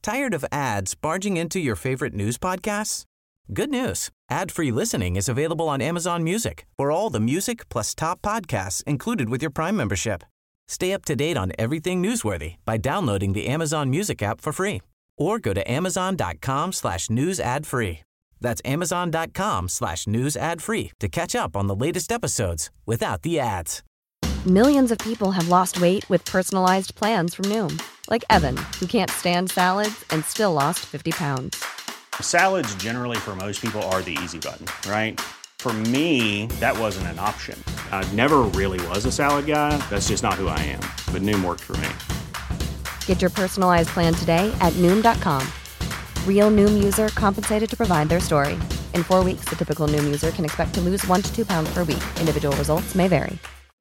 Tired of ads barging into your favorite news podcasts? Good news. Ad-free listening is available on Amazon Music for all the music plus top podcasts included with your Prime membership. Stay up to date on everything newsworthy by downloading the Amazon Music app for free or go to amazon.com/news ad free. That's amazon.com/news ad free to catch up on the latest episodes without the ads. Millions of people have lost weight with personalized plans from Noom. Like Evan, who can't stand salads and still lost 50 pounds. Salads generally for most people are the easy button, right? For me, that wasn't an option. I never really was a salad guy. That's just not who I am. But Noom worked for me. Get your personalized plan today at Noom.com. Real Noom user compensated to provide their story. In 4 weeks, the typical Noom user can expect to lose 1 to 2 pounds per week. Individual results may vary.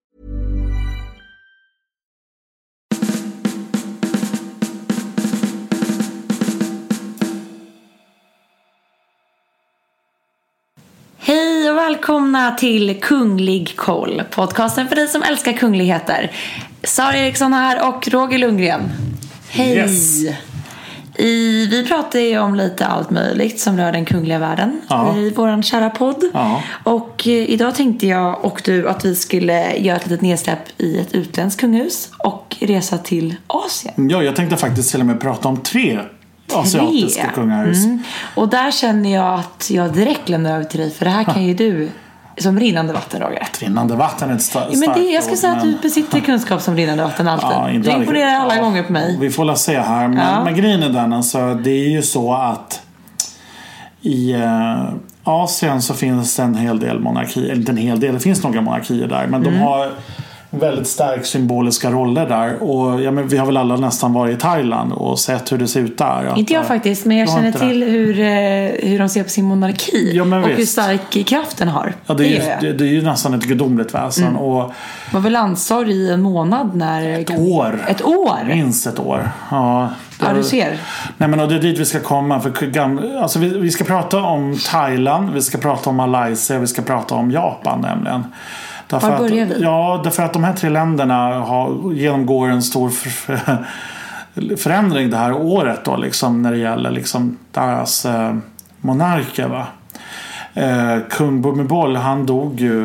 Hej och välkomna till Kunglig koll, podcasten för dig som älskar kungligheter. Sara Eriksson här och Roger Lundgren. Hej! Yes. Vi pratar ju om lite allt möjligt som rör den kungliga världen i våran kära podd. Och idag tänkte jag och du att vi skulle göra ett litet nedsläpp i ett utländskt kunghus och resa till Asien. Ja, jag tänkte faktiskt till och med prata om 3 asiatiska kungahus. Och där känner jag att jag direkt lämnar över till dig, för det här kan ju du som rinnande vatten, Roger. Rinnande vatten är ett starkt men det, jag ska säga att du besitter kunskap som rinnande vatten alltid. Du imponerar alla gånger på mig. Vi får la se här. Men grejen är den, alltså, det är ju så att i Asien så finns det en hel del monarkier. Eller inte en hel del, det finns några monarkier där. Men de har väldigt starka symboliska roller där. Och men vi har väl alla nästan varit i Thailand och sett hur det ser ut där. Inte jag faktiskt, men jag känner till hur de ser på sin monarki. Och hur stark kraften har. Ja, det är ju nästan ett gudomligt väsen. Och var väl ansvar i en månad när... Ett år? Minst ett år. Ja, du ser. Nej, men det är dit vi ska komma. Alltså, vi ska prata om Thailand, vi ska prata om Malaysia, vi ska prata om Japan nämligen. Var börjar vi? Ja, därför att de här 3 länderna genomgår en stor förändring det här året då, liksom, när det gäller liksom deras monarker, va? Kung Bhumibol, han dog ju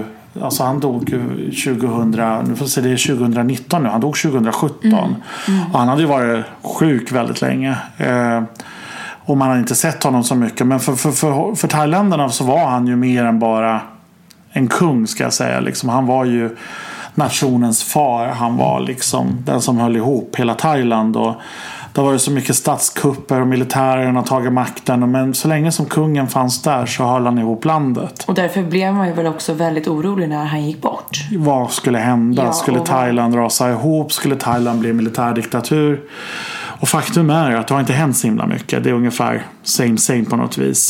2019 nu. Han dog 2017. Och han hade ju varit sjuk väldigt länge. Och man har inte sett honom så mycket. Men för thailändarna så var han ju mer än bara en kung, ska jag säga. Liksom, han var ju nationens far. Han var liksom den som höll ihop hela Thailand. Och det var ju så mycket statskupper och militären har tagit makten. Men så länge som kungen fanns där så höll han ihop landet. Och därför blev man ju väl också väldigt orolig när han gick bort. Vad skulle hända? Ja, skulle Thailand rasa ihop? Skulle Thailand bli militärdiktatur? Och faktum är att det har inte hänt så himla mycket. Det är ungefär same på något vis.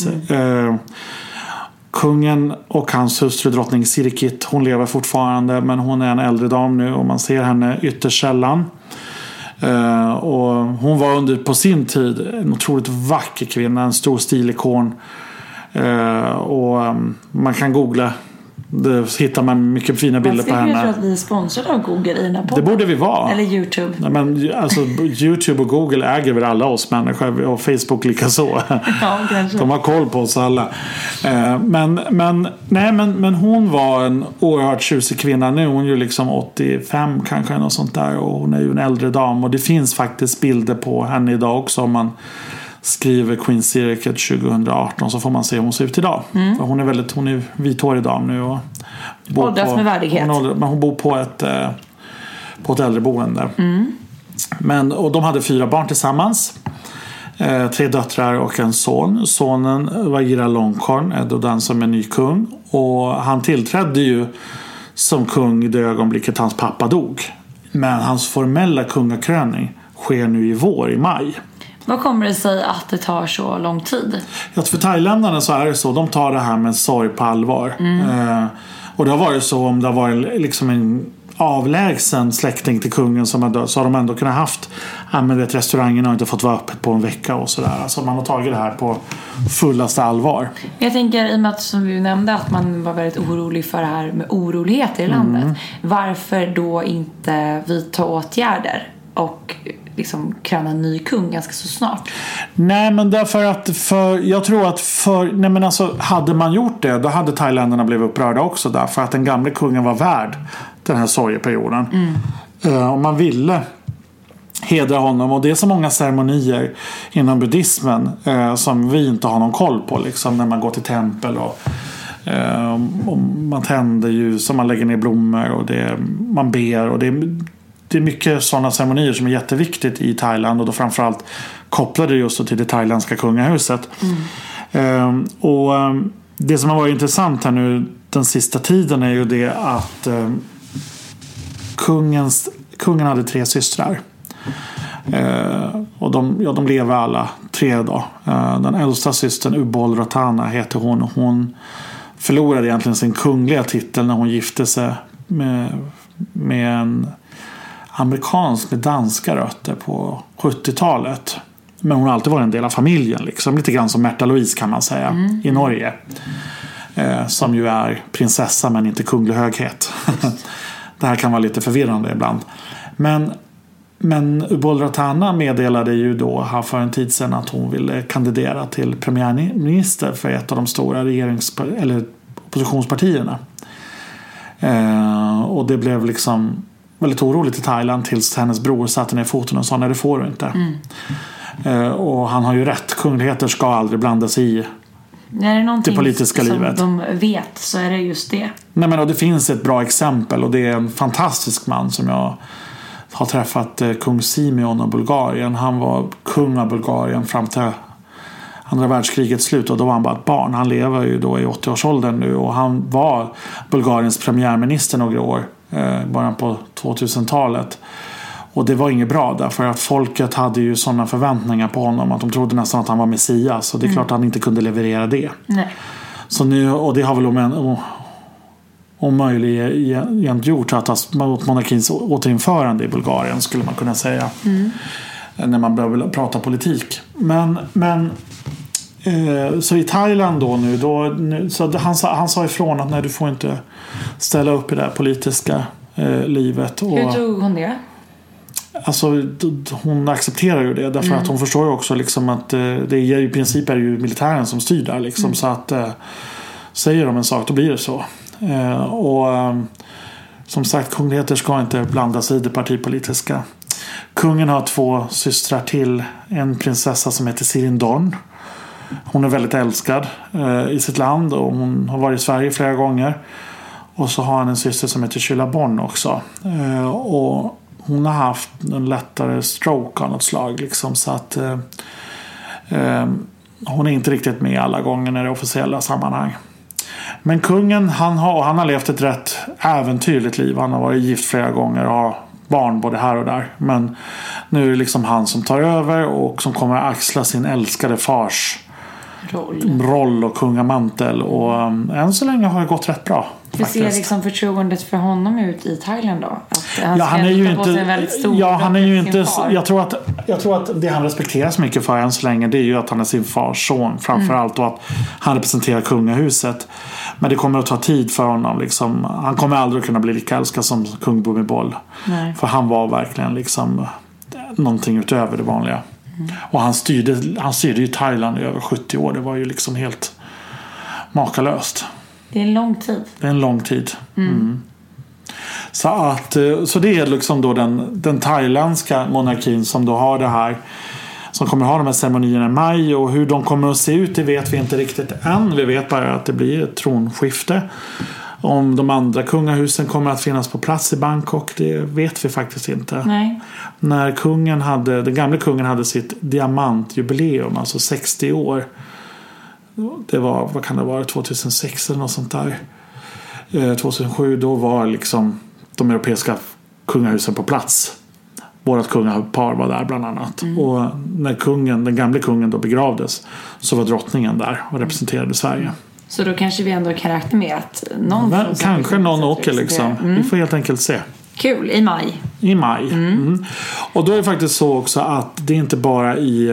Kungen och hans hustru drottning Sirikit, hon lever fortfarande, men hon är en äldre dam nu och man ser henne ytterst sällan. Och hon var på sin tid en otroligt vacker kvinna, en stor stilikon. Och man kan googla. Det hittar man mycket fina bilder på henne. Man ser att vi är sponsrade av Google i den här podden. Det borde vi vara. Eller YouTube. Nej, men alltså, YouTube och Google äger väl alla oss människor. Och Facebook lika så. Ja, kanske. De har koll på oss alla. Men hon var en oerhört tjusig kvinna. Nu är hon ju liksom 85 kanske, något sånt där. Och hon är ju en äldre dam. Och det finns faktiskt bilder på henne idag också. Om man skriver Queen Sirikit 2018 så får man se hur hon ser ut idag. För hon är vithårig dam nu och åldras med värdighet. Men hon bor på ett äldreboende. Och de hade 4 barn tillsammans. 3 döttrar och en son. Sonen var Gira Longkorn, då den som är ny kung. Och han tillträdde ju som kung i det ögonblicket hans pappa dog. Men hans formella kungakröning sker nu i vår, i maj. Vad kommer det sig att det tar så lång tid? Ja, för thailändarna så är det så. De tar det här med sorg på allvar. Och det har varit så, om det har varit liksom en avlägsen släkting till kungen som har dött, så har de ändå kunnat haft restaurangen har inte fått vara öppet på en vecka och sådär. Alltså man har tagit det här på fullaste allvar. Jag tänker, i och med att, som vi nämnde, att man var väldigt orolig för det här med oroligheter i landet. Varför då inte vidta åtgärder och liksom kröna en ny kung ganska så snart? Nej, men därför att jag tror att hade man gjort det, då hade thailändarna blivit upprörda också, därför att den gamla kungen var värd den här sorgeperioden. Och man ville hedra honom, och det är så många ceremonier inom buddhismen som vi inte har någon koll på, liksom när man går till tempel och man tänder ljus och man lägger ner blommor och man ber, och det är mycket sådana ceremonier som är jätteviktigt i Thailand, och då framförallt kopplade just till det thailändska kungahuset. Och det som har varit intressant här nu den sista tiden är ju det att kungen hade 3 systrar. Och de lever alla 3 då. Den äldsta systern, Ubol Ratana heter hon. Hon förlorade egentligen sin kungliga titel när hon gifte sig med en amerikansk med danska rötter på 70-talet. Men hon har alltid varit en del av familjen, liksom. Lite grann som Märta Louise kan man säga i Norge. Som ju är prinsessa men inte kunglig höghet. Det här kan vara lite förvirrande ibland. Men Ubol Ratana meddelade ju då här för en tid sedan att hon ville kandidera till premiärminister för ett av de stora eller oppositionspartierna. Och det blev liksom väldigt oroligt i Thailand tills hennes bror satte ner foten och sa: nej, det får du inte. Och han har ju rätt. Kungligheter ska aldrig blanda sig i det politiska livet. De vet, så är det just det. Nej, men det finns ett bra exempel, och det är en fantastisk man som jag har träffat, kung Simeon av Bulgarien. Han var kung av Bulgarien fram till andra världskrigets slut, och då var han bara ett barn. Han lever ju då i 80-årsåldern nu, och han var Bulgariens premiärminister några år, början på 2000-talet. Och det var inget bra, därför att folket hade ju sådana förväntningar på honom att de trodde nästan att han var Messias, och det är klart att han inte kunde leverera det. Nej. Så nu, och det har väl omöjligt gjort att mot monarkins återinförande i Bulgarien, skulle man kunna säga, när man börjar prata politik. Men så i Thailand då så han sa ifrån att nej, du får inte ställa upp i det här politiska livet. Hur tog hon det? Alltså hon accepterar ju det, därför att hon förstår ju också liksom att det i princip är ju militären som styr där liksom, så att säger de en sak, då blir det så. Och som sagt, kungligheter ska inte blanda sig i det partipolitiska. Kungen har 2 systrar till. En prinsessa som heter Sirindorn. Hon är väldigt älskad i sitt land, och hon har varit i Sverige flera gånger. Och så har han en syster som heter Chulabon också. Och hon har haft en lättare stroke av något slag liksom, så att hon är inte riktigt med alla gånger när det är officiella sammanhang. Men kungen, han har levt ett rätt äventyrligt liv. Han har varit gift flera gånger och har barn både här och där. Men nu är det liksom han som tar över och som kommer att axla sin älskade fars roll och kungamantel. Och än så länge har det gått rätt bra. Hur ser liksom förtroendet för honom ut i Thailand då? Att han är ju inte, en väldigt stor han är ju inte, jag tror att det han respekteras mycket för än så länge, det är ju att han är sin fars son framförallt, och att han representerar kungahuset. Men det kommer att ta tid för honom liksom. Han kommer aldrig kunna bli lika älskad som kung Bhumibol. För han var verkligen liksom någonting utöver det vanliga. Och han styrde ju Thailand i över 70 år. Det var ju liksom helt makalöst. Det är en lång tid. Det är en lång tid. Så det är liksom då den thailändska monarkin som då har det här, som kommer ha de här ceremonierna i maj, och hur de kommer att se ut, det vet vi inte riktigt än. Vi vet bara att det blir ett tronskifte. Om de andra kungahusen kommer att finnas på plats i Bangkok, det vet vi faktiskt inte. Nej. När den gamla kungen hade sitt diamantjubileum, alltså 60 år. Det var, vad kan det vara, 2006 eller något sånt där. 2007, då var liksom de europeiska kungahusen på plats. Vårat kungapar var där bland annat. Och när den gamla kungen då begravdes, så var drottningen där och representerade Sverige. Så då kanske vi ändå kan räkna med att kanske någon åker liksom. Vi får helt enkelt se. Kul, i maj. I maj. Och då är det faktiskt så också att det är inte bara i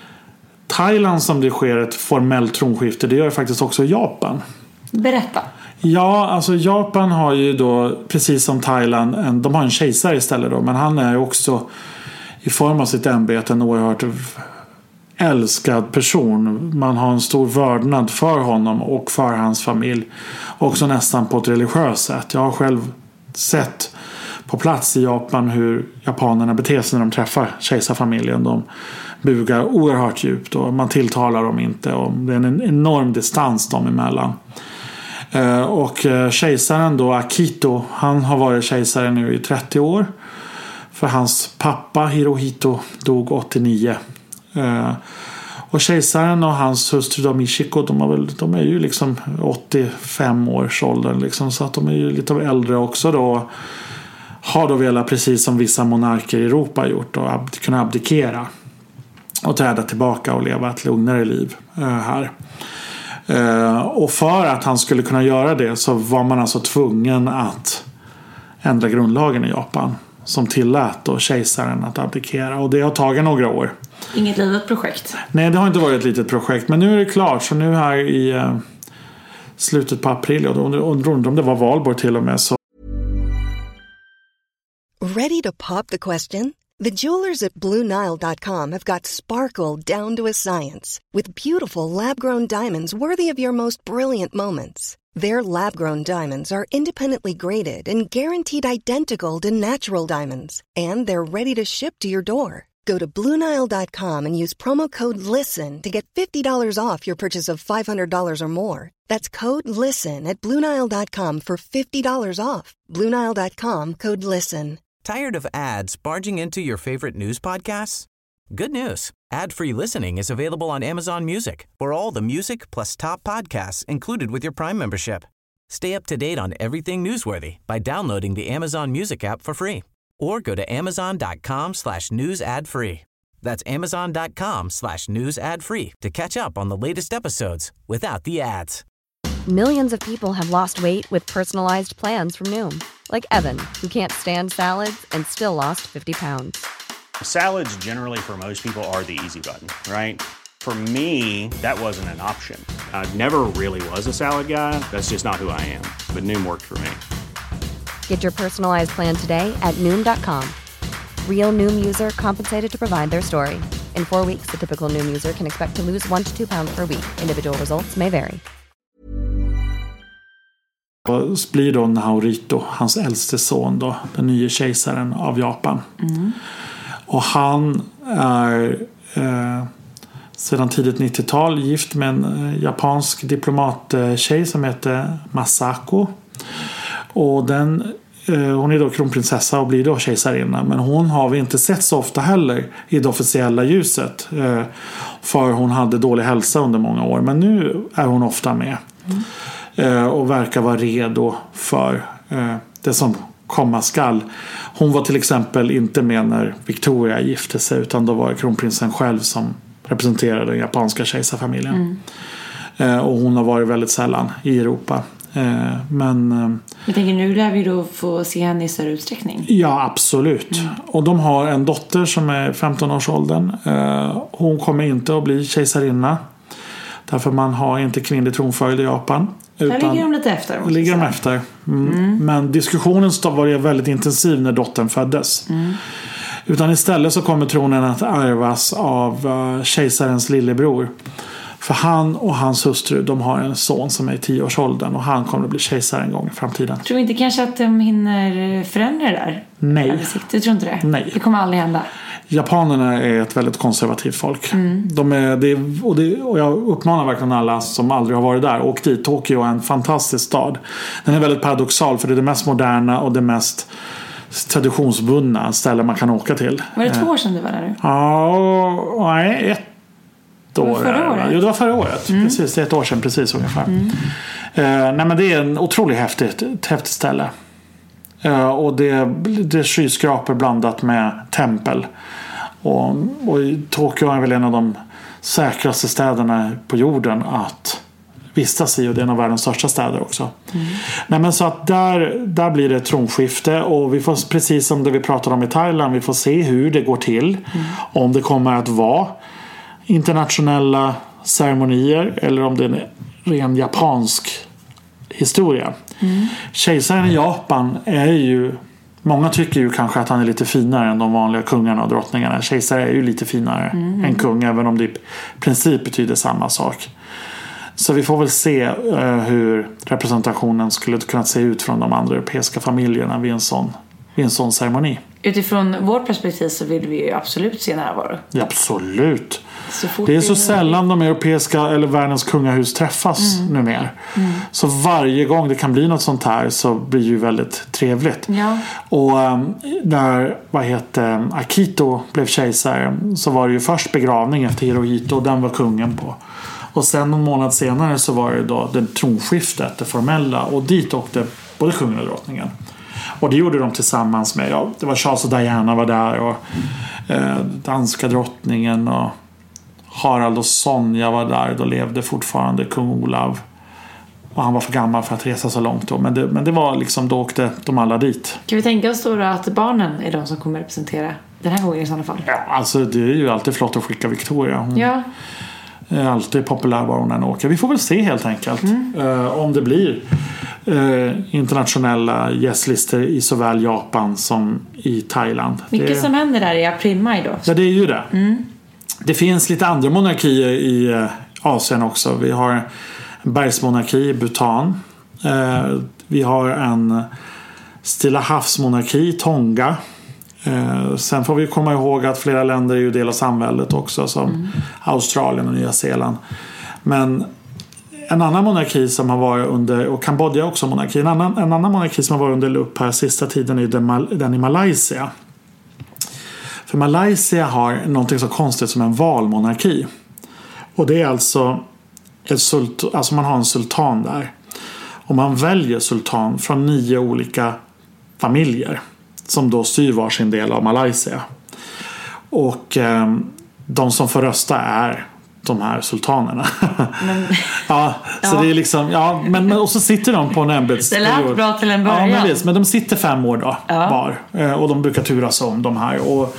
Thailand som det sker ett formellt tronskifte. Det gör det faktiskt också i Japan. Berätta. Ja, alltså Japan har ju då, precis som Thailand, de har en kejsare istället då. Men han är också i form av sitt ämbete en oerhört älskad person. Man har en stor vördnad för honom och för hans familj. Också nästan på ett religiöst sätt. Jag har själv sett på plats i Japan hur japanerna beter sig när de träffar kejsarfamiljen. De bugar oerhört djupt och man tilltalar dem inte. Och det är en enorm distans dem emellan. Och kejsaren då, Akito, han har varit kejsare nu i 30 år. För hans pappa Hirohito dog 89. Och kejsaren och hans hustru då, Michiko, de är ju liksom 85 års ålder liksom, så att de är ju lite äldre också då. Har då velat, precis som vissa monarker i Europa gjort, då, kunna abdikera och träda tillbaka och leva ett lugnare liv här. Och för att han skulle kunna göra det så var man alltså tvungen att ändra grundlagen i Japan som tillät då kejsaren att abdikera, och det har tagit några år. Inget litet projekt. Nej, det har inte varit ett litet projekt, men nu är det klart. Så nu här i slutet på april, och undrar om det var valborg till och med, så. Ready to pop the question? The jewelers at BlueNile.com have got sparkle down to a science with beautiful lab-grown diamonds worthy of your most brilliant moments. Their lab-grown diamonds are independently graded and guaranteed identical to natural diamonds, and they're ready to ship to your door. Go to BlueNile.com and use promo code LISTEN to get $50 off your purchase of $500 or more. That's code LISTEN at BlueNile.com for $50 off. BlueNile.com, code LISTEN. Tired of ads barging into your favorite news podcasts? Good news. Ad-free listening is available on Amazon Music for all the music plus top podcasts included with your Prime membership. Stay up to date on everything newsworthy by downloading the Amazon Music app for free. Or go to amazon.com/news ad free. That's amazon.com/news ad free to catch up on the latest episodes without the ads. Millions of people have lost weight with personalized plans from Noom. Like Evan, who can't stand salads and still lost 50 pounds. Salads generally for most people are the easy button, right? For me, that wasn't an option. I never really was a salad guy. That's just not who I am. But Noom worked for me. Get your personalized plan today at Noom.com. Real Noom user compensated to provide their story. In 4 weeks, the typical Noom user can expect to lose 1 to 2 pounds per week. Individual results may vary. Och blir då Naruhito, hans äldste son då, den nya kejsaren av Japan. Och han är sedan tidigt 90-tal gift med en japansk diplomattjej som heter Masako. Och hon är då kronprinsessa och blir då kejsarinna. Men hon har vi inte sett så ofta heller i det officiella ljuset. För hon hade dålig hälsa under många år. Men nu är hon ofta med. Och verkar vara redo för det som komma skall. Hon var till exempel inte med när Victoria gifte sig, utan då var det kronprinsen själv som representerade den japanska kejsarfamiljen. Och hon har varit väldigt sällan i Europa. Men jag tänker, nu lär vi då få se henne i större utsträckning. Ja, absolut. Och de har en dotter som är 15-årsåldern. Hon kommer inte att bli kejsarinna. Därför man har inte kvinnlig tronföljd i Japan. Där ligger de lite efter. Ligger de efter. Men diskussionen var väldigt intensiv när dottern föddes. Utan istället så kommer tronen att ärvas av kejsarens lillebror. För han och hans hustru, de har en son som är i 10-årsåldern. Och han kommer att bli kejsare en gång i framtiden. Tror inte kanske att de hinner förändra det där? Nej. Du tror inte det? Nej. Det kommer aldrig hända. Japanerna är ett väldigt konservativt folk. Och jag uppmanar verkligen alla som aldrig har varit där. Åk dit. Tokyo är en fantastisk stad. Den är väldigt paradoxal, för det är det mest moderna och det mest traditionsbundna ställe man kan åka till. Var det 2 år sedan du var där nu? Ja, nej, 1 år. Förra året? Jo, det var förra året. Precis, det är 1 år sedan precis ungefär. Nej, men det är en otroligt häftigt ställe. Och det är skyskrapor blandat med tempel. Och Tokyo är väl en av de säkraste städerna på jorden att vistas i, och det är en av världens största städer också. Nej, men så att där blir det ett tronskifte, och vi får, precis som det vi pratade om i Thailand, vi får se hur det går till. Om det kommer att vara internationella ceremonier eller om det är en ren japansk historia. Kejsaren i Japan är ju, många tycker ju kanske att han är lite finare än de vanliga kungarna och drottningarna. Kejsare är ju lite finare än kung, även om det i princip betyder samma sak. Så vi får väl se hur representationen skulle kunna se ut från de andra europeiska familjerna vid en sån ceremoni. Utifrån vårt perspektiv så vill vi ju absolut se närvaro. Ja, absolut. Det är så sällan de europeiska eller världens kungahus träffas numera. Så varje gång det kan bli något sånt här så blir det ju väldigt trevligt. Ja. Och när Akito blev kejsare så var det ju först begravning efter Hirohito, och den var kungen på. Och sen någon månad senare så var det då det tronskiftet, det formella, och dit åkte både kungen och drottningen. Och det gjorde de tillsammans med, det var Charles och Diana var där, och danska drottningen och Harald och Sonja var där. Då levde fortfarande kung Olav, och han var för gammal för att resa så långt då. Men det var liksom, då åkte de alla dit. Kan vi tänka oss då att barnen är de som kommer representera den här gången i sådana fall? Ja, alltså det är ju alltid flott att skicka Victoria. Hon är alltid populär var hon än åker. Vi får väl se helt enkelt om det blir internationella gästlistor i såväl Japan som i Thailand. Mycket som händer där i april-maj då. Ja, det är ju det. Det finns lite andra monarkier i Asien också. Vi har en bergsmonarki i Bhutan. Vi har en Stilla havsmonarki i Tonga. Sen får vi komma ihåg att flera länder är ju del av samhället också, som Australien och Nya Zeeland. Men en annan monarki som har varit under, och Kambodja också monarki, en annan monarki som har varit under lupp här sista tiden är den i Malaysia. För Malaysia har någonting så konstigt som en valmonarki. Och det är alltså man har en sultan där. Och man väljer sultan från 9 olika familjer som då styr varsin del av Malaysia. Och de som får rösta är de här sultanerna. Så det är liksom, men och så sitter de på en ämbetsperiod. Det lät bra till en början. Ja, men de sitter 5 år då var. Och de brukar turas om de här. Och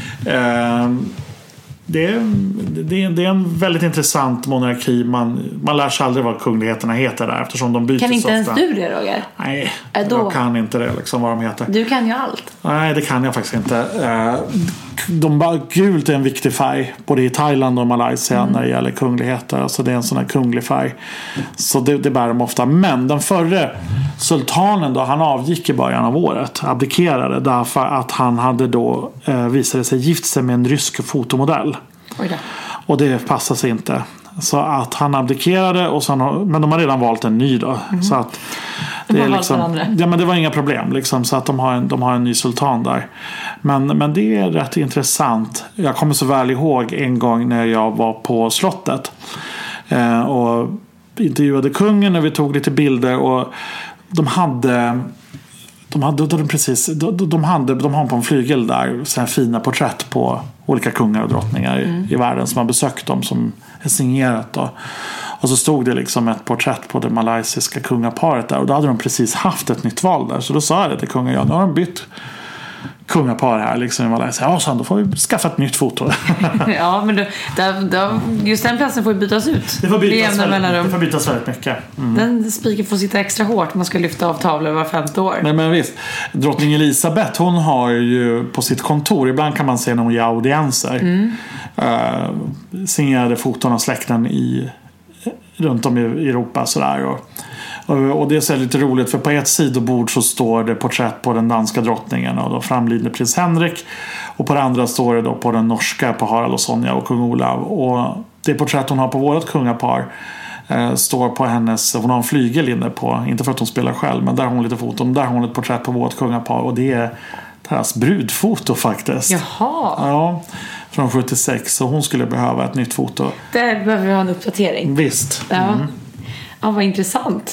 det är en väldigt intressant monarki. Man lär sig aldrig vad kungligheterna heter där, eftersom de byter så ofta. Kan inte ens du det, Roger? Nej, jag kan inte det liksom, vad de heter. Du kan ju allt. Nej, det kan jag faktiskt inte. Gult är en viktig färg både i Thailand och Malaysia när det gäller kungligheter. Alltså det är en sån här kunglig färg. Så det bär de ofta. Men den förre sultanen då, han avgick i början av året, abdikerade, därför att han hade då visade sig gift sig med en rysk fotomodell. Och det passade sig inte. Så att han abdikerade, och men de har redan valt en ny då. Så att det är liksom, men det var inga problem liksom, så att de har en ny sultan där. Men det är rätt intressant. Jag kommer så väl ihåg en gång när jag var på slottet och intervjuade kungen, när vi tog lite bilder, och de har på en flygel där så här fina porträtt på olika kungar och drottningar i världen som har besökt dem, som är signerat då. Och så stod det liksom ett porträtt på det malaysiska kungaparet där, och då hade de precis haft ett nytt val där. Så då sa jag det till kungen, nu har de bytt kungapar här liksom i Malaysia. Ja, så då får vi skaffa ett nytt foto. Ja, men just den platsen får ju bytas ut. Det får bytas väldigt mycket. Den spiken får sitta extra hårt. Man ska lyfta av tavlor var 5:e år. Nej, men visst. Drottning Elisabeth, hon har ju på sitt kontor, ibland kan man se när hon ger audienser, signerade foton av släkten runt om i Europa sådär. Och det är så lite roligt, för på ett sidobord så står det porträtt på den danska drottningen och då framlidne prins Henrik, och på det andra står det då på den norska, på Harald och Sonja och kung Olav. Och det porträtt hon har på vårt kungapar står på hennes, hon har en flygel inne på, inte för att hon spelar själv, men där har hon lite foton, där har hon ett porträtt på vårt kungapar, och det är deras brudfoto faktiskt. Jaha. Ja, från 76, så hon skulle behöva ett nytt foto. Där behöver vi ha en uppdatering. Visst. Ja. Ja, vad intressant.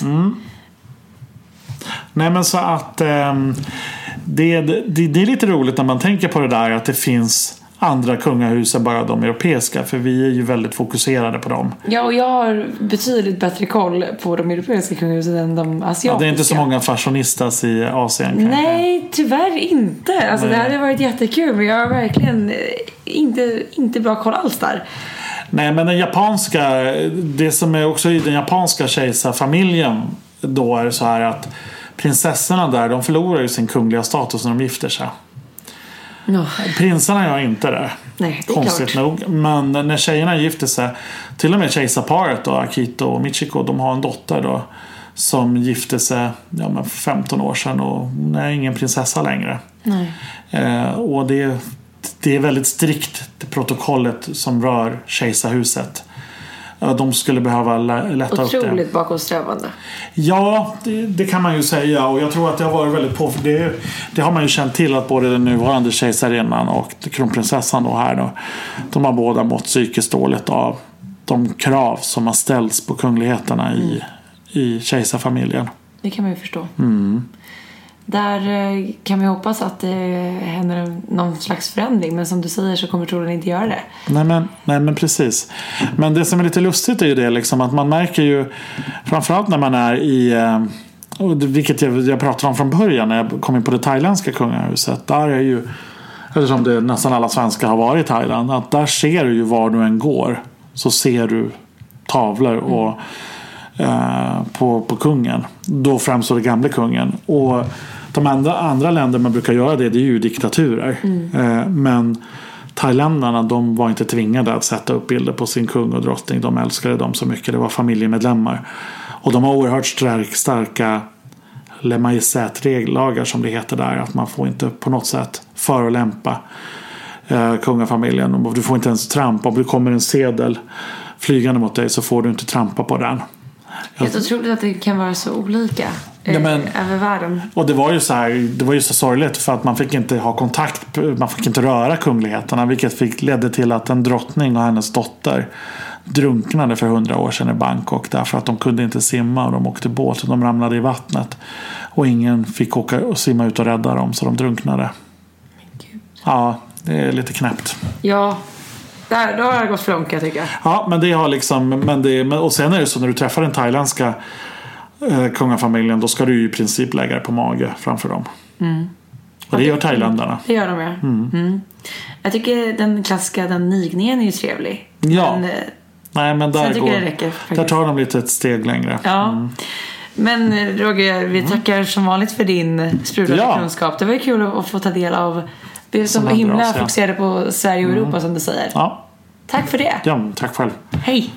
Nej, men så att det är lite roligt när man tänker på det där, att det finns andra kungahus än bara de europeiska, för vi är ju väldigt fokuserade på dem. Ja, och jag har betydligt bättre koll på de europeiska kungahusen än de asiatiska. Ja, det är inte så många fashionistas i Asien kanske. Nej, tyvärr inte. Alltså, det hade varit jättekul, men jag har verkligen inte bra koll alls där. Nej, men den japanska, det som är också i den japanska kejsarfamiljen då är det så här att prinsessorna där, de förlorar ju sin kungliga status när de gifter sig. Prinsarna gör inte det. Nej, det är konstigt klart. nog. Men när tjejerna gifter sig, till och med kejsarparet då, Akito och Michiko, de har en dotter då som gifte sig för 15 år sedan och hon är ingen prinsessa längre. Nej. Och det är väldigt strikt, det protokollet som rör kejsarhuset. De skulle behöva lätta upp det. Otroligt bakåtsträvande. Ja, det kan man ju säga. Och jag tror att det har varit väldigt det har man ju känt till att både den nuvarande kejsarinnan och kronprinsessan då här då, de har båda mått psykiskt dåligt av de krav som har ställts på kungligheterna i kejsarfamiljen. Det kan man ju förstå. Där kan vi hoppas att det händer någon slags förändring. Men som du säger så kommer troligen inte göra det. Nej men precis. Men det som är lite lustigt är ju det liksom, att man märker ju framförallt när man är i vilket jag pratade om från början när jag kom in på det thailändska kungahuset. Där är ju, eftersom det nästan alla svenskar har varit i Thailand, att där ser du ju var du än går så ser du tavlor och på kungen. Då främst det gamla kungen. Och de andra länder man brukar göra det är ju diktaturer. Men thailändarna, de var inte tvingade att sätta upp bilder på sin kung och drottning. De älskade dem så mycket. Det var familjemedlemmar. Och de har oerhört starka le majestät-reglagar som det heter där. Att man får inte på något sätt förolämpa kungafamiljen. Du får inte ens trampa. Om det kommer en sedel flygande mot dig så får du inte trampa på den. Helt otroligt att det kan vara så olika över världen. Och det var ju så sorgligt för att man fick inte ha kontakt, man fick inte röra kungligheterna, vilket ledde till att en drottning och hennes dotter drunknade för 100 år sedan i Bangkok därför att de kunde inte simma och de åkte båt och de ramlade i vattnet och ingen fick åka och simma ut och rädda dem så de drunknade. Gud. Ja, det är lite knäppt. Ja. Då har det gått för långt, jag tycker. Ja, men det har liksom och sen är det så när du träffar den thailändska kungafamiljen, då ska du ju i princip lägga det på mage framför dem. Och det gör thailändarna. Det gör de, ja. Jag tycker den klassiska, den nigningen är ju trevlig. Ja. Men där tar de lite ett steg längre. Ja. Men Roger, vi tackar som vanligt för din sprudlande kunskap. Det var ju kul att få ta del av det som var himla fokuserade på Sverige och Europa som du säger. Ja. Tack för det. Ja, tack själv. Hej.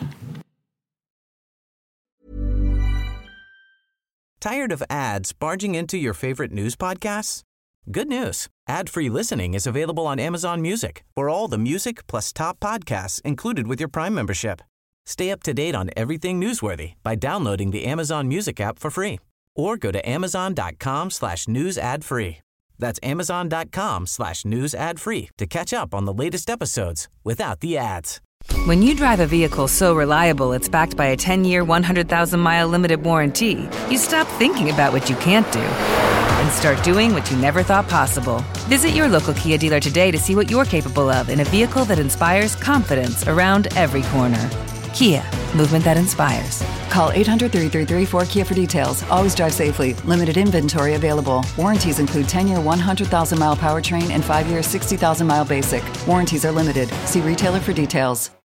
Tired of ads barging into your favorite news podcasts? Good news. Ad-free listening is available on Amazon Music for all the music plus top podcasts included with your Prime membership. Stay up to date on everything newsworthy by downloading the Amazon Music app for free or go to amazon.com/news ad free. That's amazon.com/news ad free to catch up on the latest episodes without the ads. When you drive a vehicle so reliable it's backed by a 10-year, 100,000-mile limited warranty, you stop thinking about what you can't do and start doing what you never thought possible. Visit your local Kia dealer today to see what you're capable of in a vehicle that inspires confidence around every corner. Kia, movement that inspires. Call 800-333-4KIA for details. Always drive safely. Limited inventory available. Warranties include 10-year 100,000-mile powertrain and 5-year 60,000-mile basic. Warranties are limited. See retailer for details.